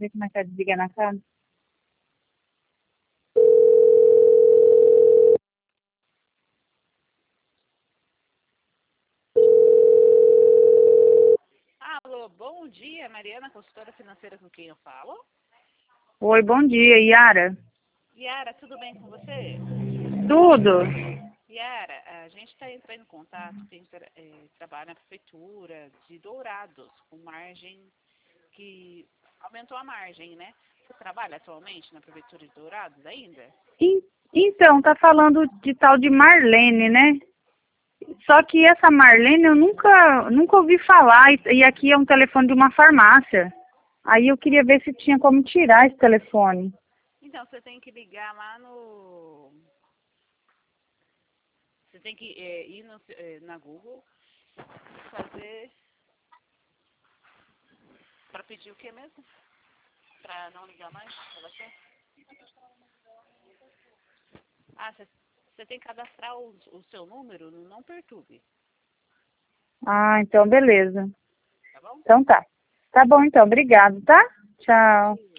ver como é que é desligar na casa. Alô, bom dia, Mariana, consultora financeira com quem eu falo. Oi, bom dia, Yara. Yara, tudo bem com você? Tudo? Yara, a gente está entrando em contato, quem trabalha na prefeitura de Dourados, com margem que aumentou a margem, né? Você trabalha atualmente na prefeitura de Dourados ainda? Então, tá falando de tal de Marlene, né? Só que essa Marlene eu nunca ouvi falar, e aqui é um telefone de uma farmácia. Aí eu queria ver se tinha como tirar esse telefone. Então, você tem que ligar lá no... Você tem que ir na Google, fazer... Para pedir o que mesmo? Para não ligar mais para você? Ah, você tem que cadastrar o seu número no Não Perturbe, Ah, então beleza. tá bom? Então tá. Tá bom então, obrigado, tá? Tchau.